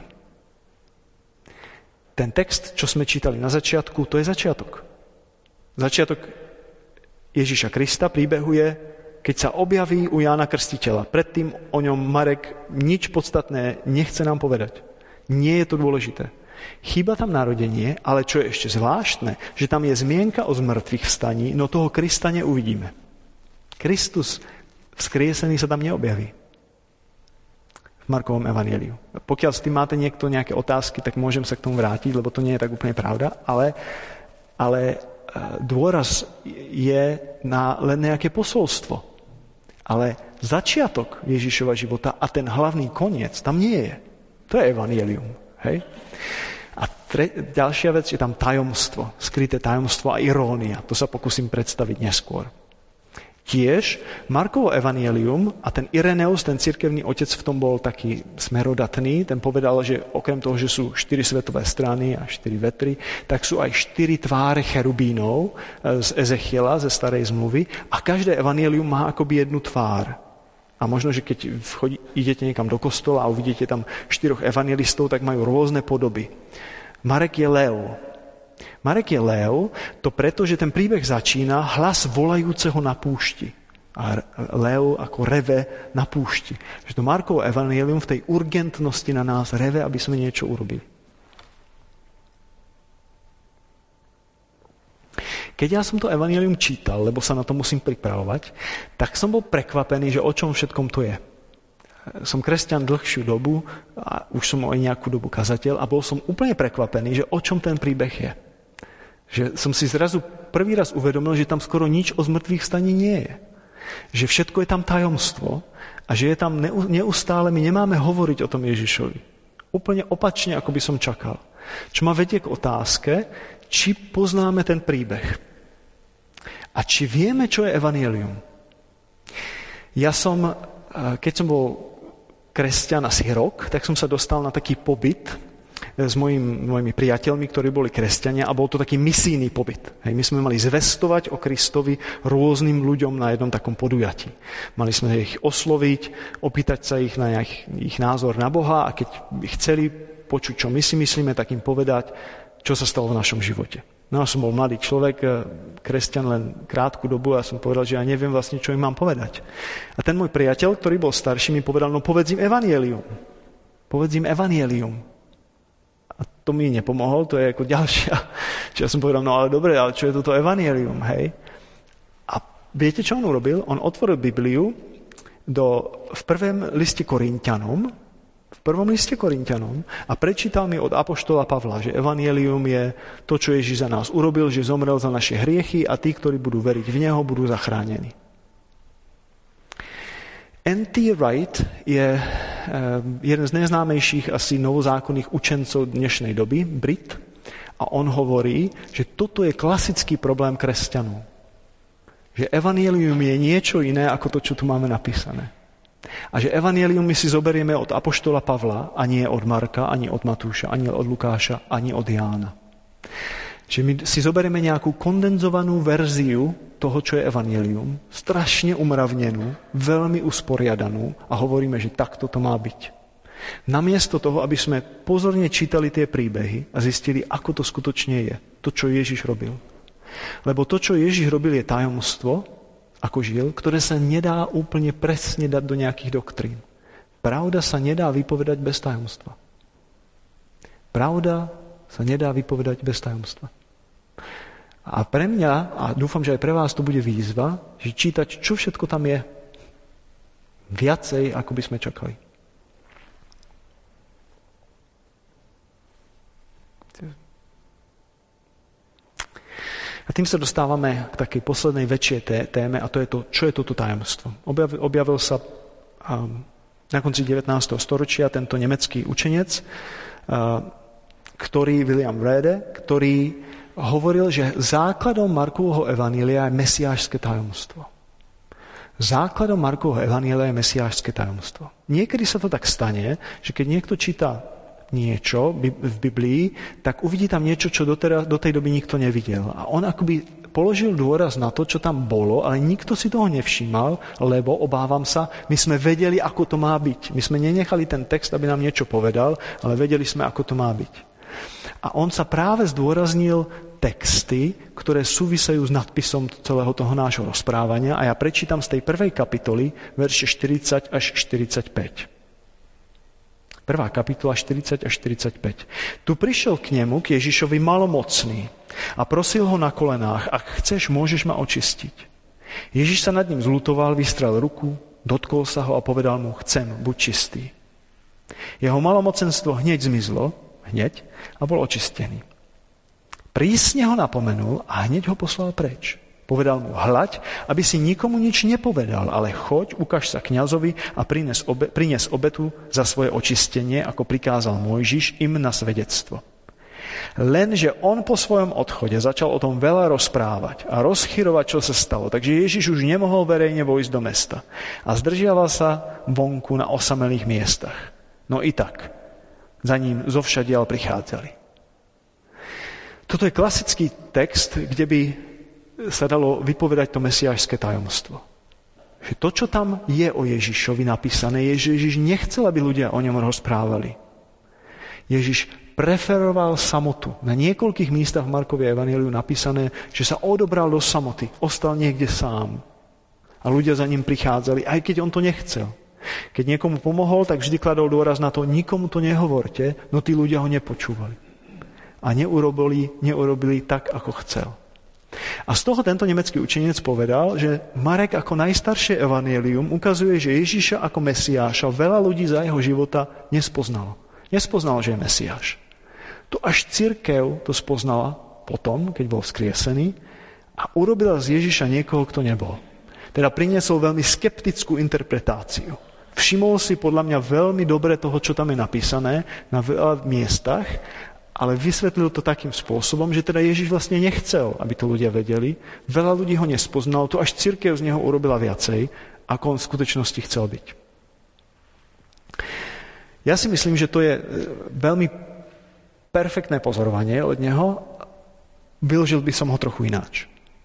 Ten text, čo sme čítali na začiatku, to je začiatok. Začiatok Ježiša Krista príbehu je, keď sa objaví u Jána Krstiteľa. Predtým o ňom Marek nič podstatné nechce nám povedať. Nie je to dôležité. Chýba tam narodenie, ale čo je ešte zvláštne, že tam je zmienka o zmrtvých vstaní, no toho Krista neuvidíme. Kristus vzkriesený sa tam neobjaví v Markovom evanjeliu. Pokiaľ s tým máte niekto nejaké otázky, tak môžem sa k tomu vrátiť, lebo to nie je tak úplne pravda, ale, ale dôraz je na len nejaké posolstvo. Ale začiatok Ježišova života a ten hlavný koniec tam nie je. To je evanjelium. Hej? A tre, ďalšia vec je tam tajomstvo, skryté tajomstvo a irónia. To sa pokúsim predstaviť neskôr. Tiež Markovo evanjelium a ten Ireneus, ten cirkevný otec v tom bol taký smerodatný, ten povedal, že okrem toho, že sú štyri svetové strany a štyri vetry, tak sú aj štyri tváre cherubínov z Ezechiela, ze starej zmluvy a každé evanjelium má akoby jednu tvár. A možno, že keď vchodí, idete niekam do kostola a uvidíte tam štyroch evangelistov, tak majú rôzne podoby. Marek je lev. Marek je lev, to preto, že ten príbeh začína hlas volajúceho na púšti. A lev ako reve na púšti. Že to Markovo evanjelium v tej urgentnosti na nás reve, aby sme niečo urobili. Keď ja som to evanjelium čítal, lebo sa na to musím pripravovať, tak som bol prekvapený, že o čom všetkom to je. Som kresťan dlhšiu dobu a už som aj nejakú dobu kazateľ a bol som úplne prekvapený, že o čom ten príbeh je. Že som si zrazu prvý raz uvedomil, že tam skoro nič o zmrtvých staní nie je. Že všetko je tam tajomstvo a že je tam neustále, my nemáme hovoriť o tom Ježišovi. Úplne opačne, ako by som čakal. Čo ma vedie k otázke, či poznáme ten príbeh. A či vieme, čo je evanjelium? Ja som, keď som bol kresťan asi rok, tak som sa dostal na taký pobyt s mojimi, mojimi priateľmi, ktorí boli kresťania a bol to taký misijný pobyt. Hej, my sme mali zvestovať o Kristovi rôznym ľuďom na jednom takom podujatí. Mali sme ich osloviť, opýtať sa ich na ich, ich názor na Boha a keď by chceli počuť, čo my si myslíme, tak im povedať, čo sa stalo v našom živote. No ja som bol mladý človek, kresťan len krátku dobu a som povedal, že ja neviem vlastne, čo im mám povedať. A ten môj priateľ, ktorý bol starší, mi povedal, no povedz im evanjelium. Povedz im evanjelium. A to mi nepomohol, to je ako ďalšia. Čiže ja som povedal, no ale dobre, ale čo je toto evanjelium, hej? A viete, čo on urobil? On otvoril Bibliu do, v prvom liste Korinťanom, v prvom liste Korinťanom a prečítal mi od apoštola Pavla, že evanjelium je to, čo Ježiš za nás urobil, že zomrel za naše hriechy a tí, ktorí budú veriť v Neho, budú zachránení. N T Wright je jeden z najznámejších asi novozákonných učencov dnešnej doby, Brit, a on hovorí, že toto je klasický problém kresťanov. Že evanjelium je niečo iné ako to, čo tu máme napísané. A že evanjelium my si zoberieme od apoštola Pavla a nie od Marka, ani od Matúša, ani od Lukáša, ani od Jána. Že my si zoberieme nejakú kondenzovanú verziu toho, čo je evanjelium, strašne umravnenú, veľmi usporiadanú a hovoríme, že takto to má byť. Namiesto toho, aby sme pozorne čítali tie príbehy a zistili, ako to skutočne je, to, čo Ježiš robil. Lebo to, čo Ježiš robil, je tajomstvo, ako žil, ktoré sa nedá úplne presne dať do nejakých doktrín. Pravda sa nedá vypovedať bez tajomstva. Pravda sa nedá vypovedať bez tajomstva. A pre mňa, a dúfam, že aj pre vás to bude výzva, že čítať, čo všetko tam je. Viacej, ako by sme čakali. A tým sa dostávame k takej poslednej väčšej téme a to je to, čo je toto tajomstvo. Objavil, objavil sa um, na konci devätnásteho storočia tento nemecký učenec, uh, ktorý, William Wrede, ktorý hovoril, že základom Markovho evanjelia je mesiášske tajomstvo. Základom Markovho evanjelia je mesiášske tajomstvo. Niekedy sa to tak stane, že keď niekto číta niečo v Biblii, tak uvidí tam niečo, čo doteraz, do tej doby nikto nevidel. A on akoby položil dôraz na to, čo tam bolo, ale nikto si toho nevšímal, lebo, obávam sa, my sme vedeli, ako to má byť. My sme nenechali ten text, aby nám niečo povedal, ale vedeli sme, ako to má byť. A on sa práve zdôraznil texty, ktoré súvisejú s nadpisom celého toho nášho rozprávania a ja prečítam z tej prvej kapitoly verše štyridsať až štyridsaťpäť. Prvá kapitola štyridsať až štyridsaťpäť. Tu prišiel k nemu, k Ježišovi malomocný a prosil ho na kolenách, ak chceš, môžeš ma očistiť. Ježiš sa nad ním zľutoval, vystrel ruku, dotkol sa ho a povedal mu, chcem, buď čistý. Jeho malomocenstvo hneď zmizlo, hneď, a bol očistený. Prísne ho napomenul a hneď ho poslal preč. Povedal mu, hľaď, aby si nikomu nič nepovedal, ale choď, ukáž sa kňazovi a prines, obe, prines obetu za svoje očistenie, ako prikázal Mojžiš im na svedectvo. Lenže on po svojom odchode začal o tom veľa rozprávať a rozchyrovať, čo sa stalo. Takže Ježiš už nemohol verejne vojsť do mesta a zdržiaval sa vonku na osamelých miestach. No i tak, za ním zovšadiaľ prichádzali. Toto je klasický text, kde by sa dalo vypovedať to mesiášske tajomstvo. Že to, čo tam je o Ježišovi napísané, je, že Ježiš nechcel, aby ľudia o ňom rozprávali. Ježiš preferoval samotu. Na niekoľkých místach v Markovej evanjeliu napísané, že sa odobral do samoty, ostal niekde sám. A ľudia za ním prichádzali, aj keď on to nechcel. Keď niekomu pomohol, tak vždy kladol dôraz na to, nikomu to nehovorte, no tí ľudia ho nepočúvali. A neurobili, neurobili tak, ako chcel. A z toho tento nemecký učenec povedal, že Marek ako najstaršie evanjelium ukazuje, že Ježiša ako Mesiáša veľa ľudí za jeho života nespoznalo. Nespoznalo, že je Mesiáš. To až cirkev to spoznala potom, keď bol vzkriesený a urobila z Ježiša niekoho, kto nebol. Teda priniesol veľmi skeptickú interpretáciu. Všimol si podľa mňa veľmi dobre toho, čo tam je napísané na veľa miestach, ale vysvetlil to takým spôsobom, že teda Ježiš vlastne nechcel, aby to ľudia vedeli. Veľa ľudí ho nespoznalo, to až cirkev z neho urobila viacej, ako on v skutočnosti chcel byť. Ja si myslím, že to je veľmi perfektné pozorovanie od neho. Vyložil by som ho trochu ináč.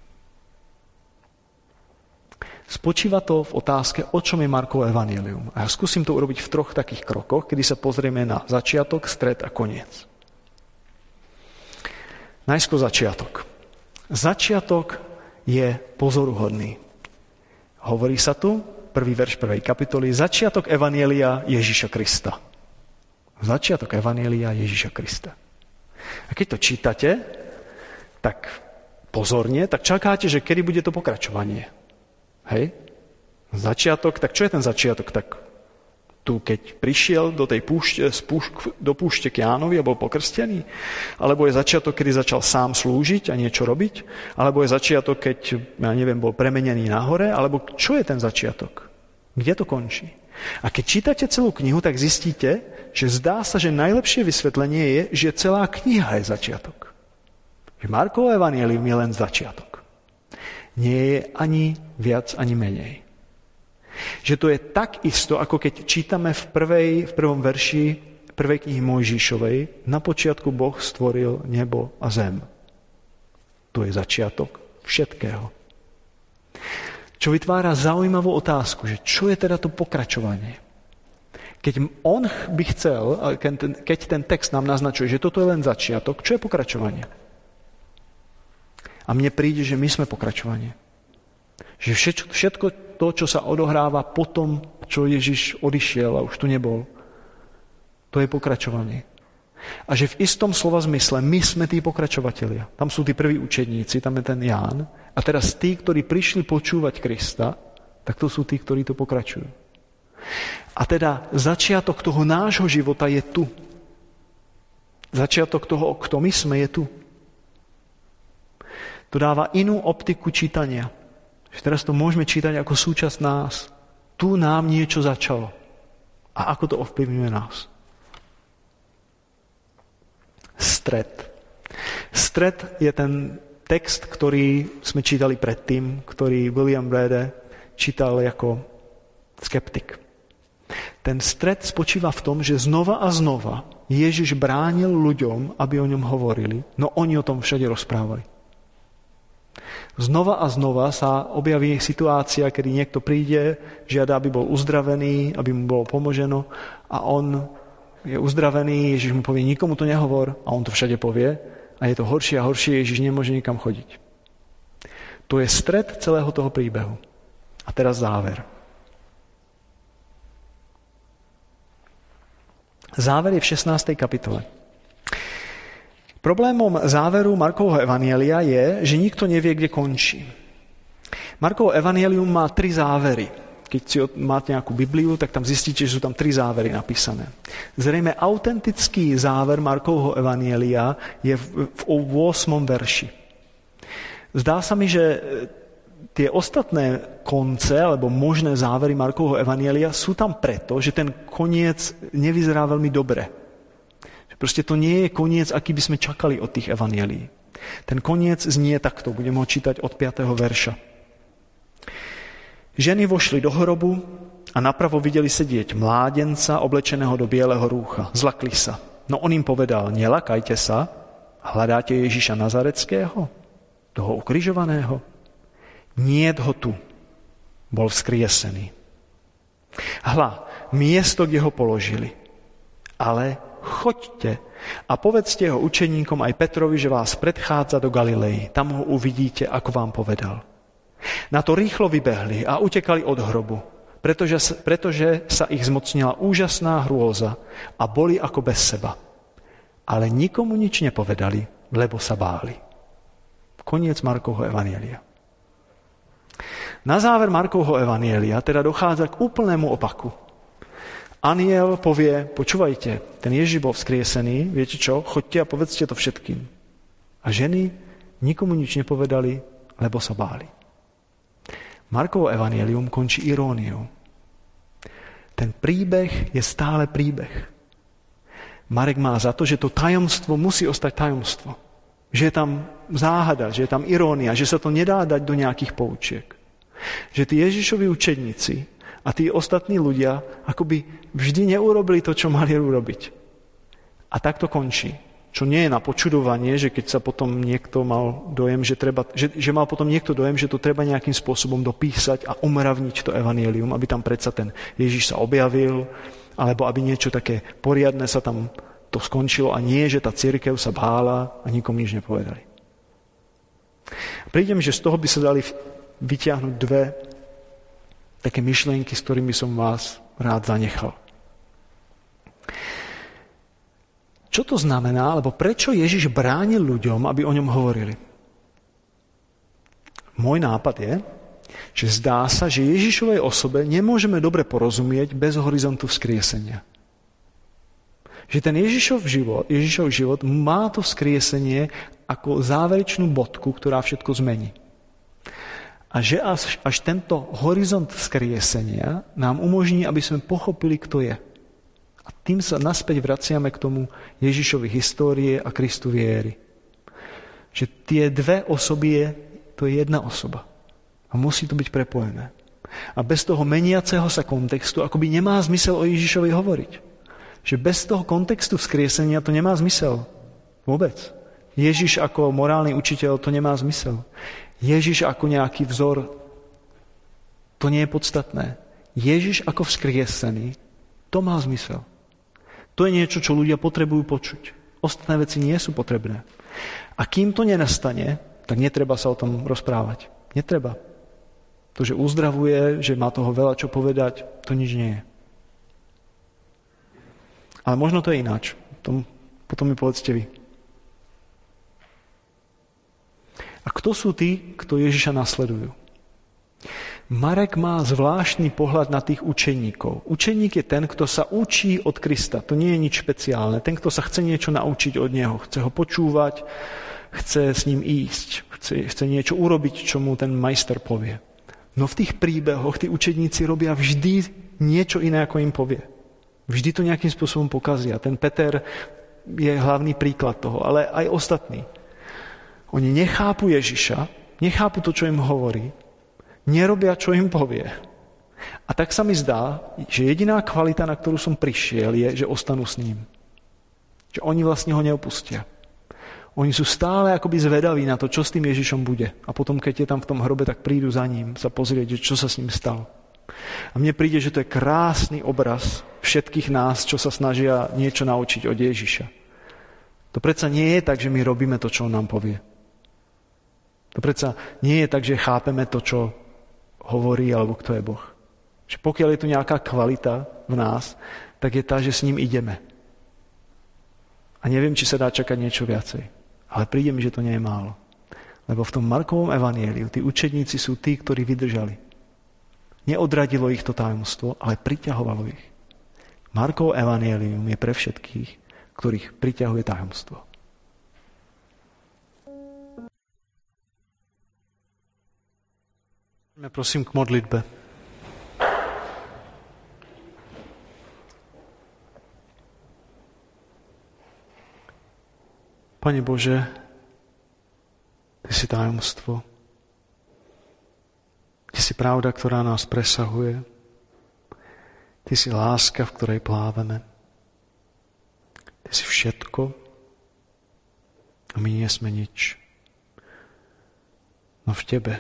Spočíva to v otázke, o čom je Markovo evanjelium. A ja skúsim to urobiť v troch takých krokoch, kedy sa pozrieme na začiatok, stred a koniec. Najskôr začiatok. Začiatok je pozoruhodný. Hovorí sa tu, prvý verš prvej kapitoly, začiatok evanjelia Ježiša Krista. Začiatok evanjelia Ježiša Krista. A keď to čítate, tak pozorne, tak čakáte, že kedy bude to pokračovanie. Hej? Začiatok, tak čo je ten začiatok? Tak tu, keď prišiel do tej púšte, do púšte k Jánovi a bol pokrstený? Alebo je začiatok, kedy začal sám slúžiť a niečo robiť? Alebo je začiatok, keď, ja neviem, bol premenený nahore? Alebo čo je ten začiatok? Kde to končí? A keď čítate celú knihu, tak zistíte, že zdá sa, že najlepšie vysvetlenie je, že celá kniha je začiatok. Že Markovo evanjelium je len začiatok. Nie je ani viac, ani menej. Že to je tak isto, ako keď čítame v, prvej, v prvom verši prvej knihy Mojžišovej, na počiatku Boh stvoril nebo a zem. To je začiatok všetkého. Čo vytvára zaujímavú otázku, že čo je teda to pokračovanie? Keď on by chcel, keď ten text nám naznačuje, že toto je len začiatok, čo je pokračovanie? A mne príde, že my sme pokračovanie. Že všetko, všetko to, čo sa odohráva po tom, čo Ježiš odišiel a už tu nebol, to je pokračovanie. A že v istom slova zmysle my sme tí pokračovatelia. Tam sú tí prví učeníci, tam je ten Ján. A teraz tí, ktorí prišli počúvať Krista, tak to sú tí, ktorí to pokračujú. A teda začiatok toho nášho života je tu. Začiatok toho, kto my sme, je tu. To dáva inú optiku čítania. Že teraz to môžeme čítať ako súčasť nás. Tu nám niečo začalo. A ako to ovplyvňuje nás? Stret. Stret je ten text, ktorý sme čítali predtým, ktorý William Brede čítal ako skeptik. Ten stret spočíva v tom, že znova a znova Ježiš bránil ľuďom, aby o ňom hovorili, no oni o tom všade rozprávali. Znova a znova sa objaví situácia, kedy niekto príde, žiada, aby bol uzdravený, aby mu bolo pomoženo a on je uzdravený, Ježiš mu povie, nikomu to nehovor a on to všade povie a je to horšie a horšie, Ježiš nemôže nikam chodiť. To je stret celého toho príbehu. A teraz záver. Záver je v šestnástej kapitole. Problémom záveru Markovho evanjelia je, že nikto nevie, kde končí. Markovo evanjelium má tri závery. Keď si máte nejakú Bibliu, tak tam zistíte, že sú tam tri závery napísané. Zrejme autentický záver Markovho evanjelia je v, v ôsmom verši. Zdá sa mi, že tie ostatné konce, alebo možné závery Markovho evanjelia sú tam preto, že ten koniec nevyzerá veľmi dobre. Proste to nie je koniec, aký by sme čakali od tých evanjelií. Ten koniec znie takto, budeme ho čítať od piateho verša. Ženy vošli do hrobu a napravo videli sedieť mládenca oblečeného do bieleho rúcha. Zlakli sa. No on im povedal, nelakajte sa, hľadáte Ježiša Nazareckého, toho ukrižovaného? Niet ho tu, bol vzkriesený. Hľa, miesto, kde ho položili. Ale choďte a povedzte ho učeníkom aj Petrovi, že vás predchádza do Galilei. Tam ho uvidíte, ako vám povedal. Na to rýchlo vybehli a utekali od hrobu, pretože, pretože sa ich zmocnila úžasná hrôza a boli ako bez seba. Ale nikomu nič nepovedali, lebo sa báli. Koniec Markovho evanjelia. Na záver Markovho evanjelia teda dochádza k úplnému opaku. Aniel povie, počúvajte, ten Ježiš bol vzkriesený, viete čo, choďte a povedzte to všetkým. A ženy nikomu nič nepovedali, lebo sa báli. Markovo evanjelium končí iróniou. Ten príbeh je stále príbeh. Marek má za to, že to tajomstvo musí ostať tajomstvo. Že je tam záhada, že je tam irónia, že sa to nedá dať do nejakých poučiek. Že tí Ježišovi učedníci a tí ostatní ľudia akoby vždy neurobili to, čo mali urobiť. A tak to končí. Čo nie je na počudovanie, že keď sa potom niekto mal dojem, že, treba, že, že mal potom niekto dojem, že to treba nejakým spôsobom dopísať a umravniť to evanjelium, aby tam predsa ten Ježiš sa objavil, alebo aby niečo také poriadne sa tam to skončilo a nie, že tá cirkev sa bála a nikomu nič nepovedali. Prídem, že z toho by sa dali vyťahnuť dve také myšlienky, s ktorými som vás rád zanechal. Čo to znamená, alebo prečo Ježiš bránil ľuďom, aby o ňom hovorili? Môj nápad je, že zdá sa, že Ježišovej osobe nemôžeme dobre porozumieť bez horizontu vzkriesenia. Že ten Ježišov život, Ježišov život má to vzkriesenie ako záverečnú bodku, ktorá všetko zmení. A že až, až tento horizont vzkriesenia nám umožní, aby sme pochopili, kto je. A tým sa naspäť vraciame k tomu Ježišovi histórie a Kristu viery. Že tie dve osoby je, to je jedna osoba. A musí to byť prepojené. A bez toho meniaceho sa kontextu akoby nemá zmysel o Ježišovi hovoriť. Že bez toho kontextu vzkriesenia to nemá zmysel. Vôbec. Ježiš ako morálny učiteľ, to nemá zmysel. Ježiš ako nejaký vzor, to nie je podstatné. Ježiš ako vzkriesený, to má zmysel. To je niečo, čo ľudia potrebujú počuť. Ostatné veci nie sú potrebné. A kým to nenastane, tak netreba sa o tom rozprávať. Netreba. To, že uzdravuje, že má toho veľa čo povedať, to nič nie je. Ale možno to je ináč. Potom, potom mi povedzte vy. A kto sú tí, kto Ježiša nasledujú? Marek má zvláštny pohľad na tých učeníkov. Učeník je ten, kto sa učí od Krista. To nie je nič špeciálne. Ten, kto sa chce niečo naučiť od neho. Chce ho počúvať, chce s ním ísť. Chce, chce niečo urobiť, čo mu ten majster povie. No v tých príbehoch tí učeníci robia vždy niečo iné, ako im povie. Vždy to nejakým spôsobom pokazia. Ten Peter je hlavný príklad toho, ale aj ostatní. Oni nechápu Ježiša, nechápu to, čo im hovorí, nerobia, čo im povie. A tak sa mi zdá, že jediná kvalita, na ktorú som prišiel, je, že ostanú s ním. Že oni vlastne ho neopustia. Oni sú stále akoby zvedaví na to, čo s tým Ježišom bude. A potom, keď je tam v tom hrobe, tak prídu za ním sa pozrieť, čo sa s ním stalo. A mne príde, že to je krásny obraz všetkých nás, čo sa snažia niečo naučiť od Ježiša. To predsa nie je tak, že my robíme to, čo on nám povie. To predsa nie je tak, že chápeme to, čo hovorí, alebo kto je Boh. Že pokiaľ je tu nejaká kvalita v nás, tak je tá, že s ním ideme. A neviem, či sa dá čakať niečo viacej. Ale príde mi, že to nie je málo. Lebo v tom Markovom evanjeliu tí učeníci sú tí, ktorí vydržali. Neodradilo ich to tajomstvo, ale priťahovalo ich. Markovo evanjelium je pre všetkých, ktorých priťahuje tajomstvo. Prosím k modlitbe. Pane Bože, Ty si tajomstvo. Ty si pravda, ktorá nás presahuje. Ty si láska, v ktorej plávame. Ty si všetko a my nie sme nič. No v Tebe,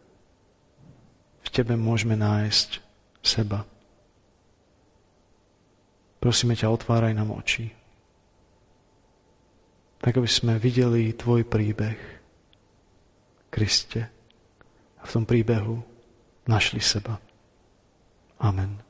v Tebe môžeme nájsť seba. Prosíme ťa, otváraj nám oči. Tak, aby sme videli Tvoj príbeh, Kriste, a v tom príbehu našli seba. Amen.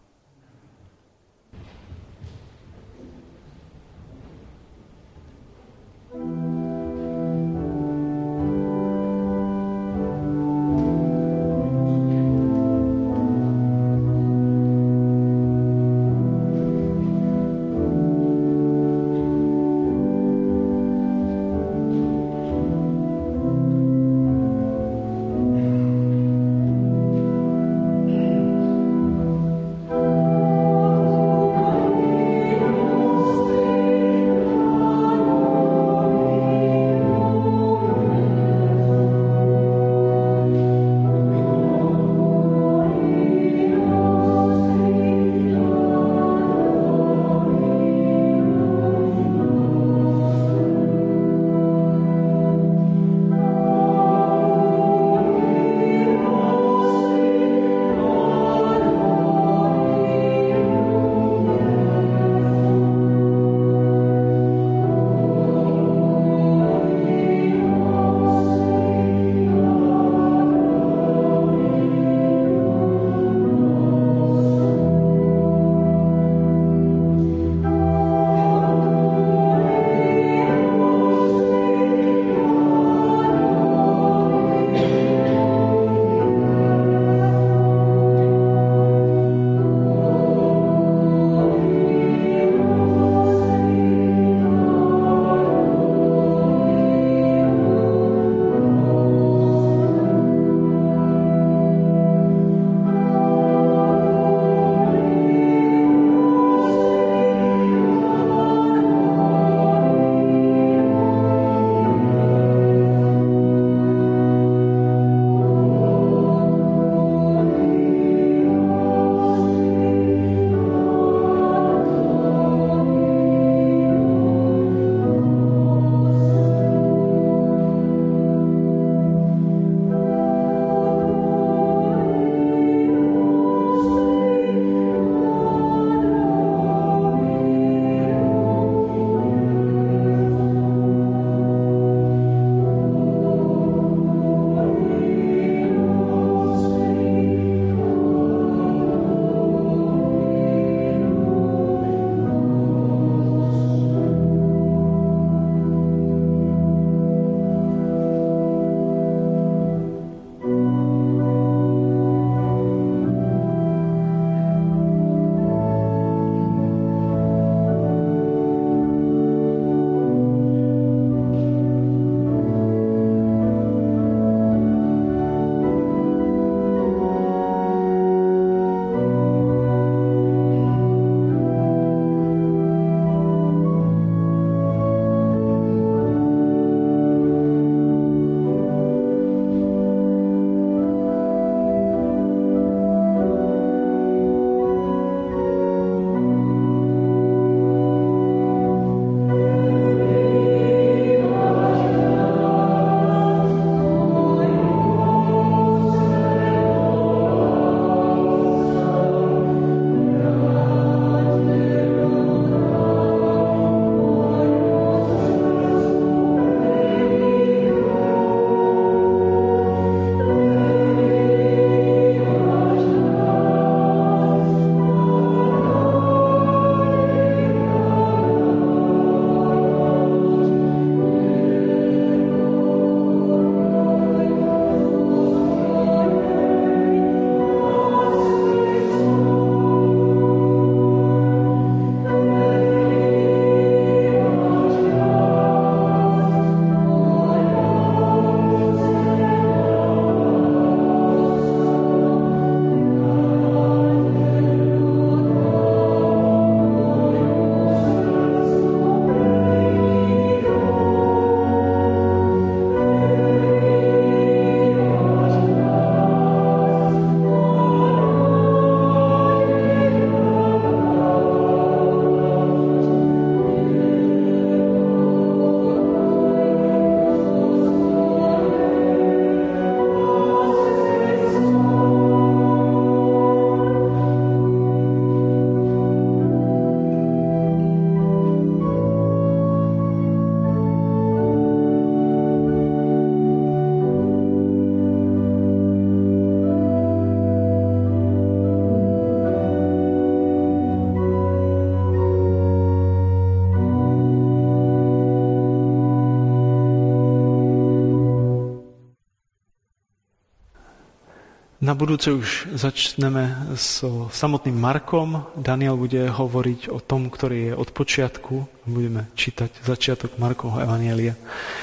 Na budúce už začneme so samotným Markom. Daniel bude hovoriť o tom, ktorý je od počiatku. Budeme čítať začiatok Markovho evanjelia.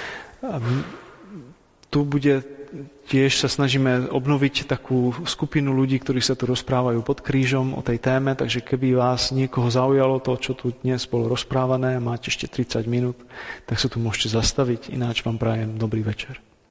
Tu bude tiež sa snažíme obnoviť takú skupinu ľudí, ktorí sa tu rozprávajú pod krížom o tej téme, takže keby vás niekoho zaujalo to, čo tu dnes bolo rozprávané a máte ešte tridsať minút, tak sa tu môžete zastaviť, ináč vám prajem dobrý večer.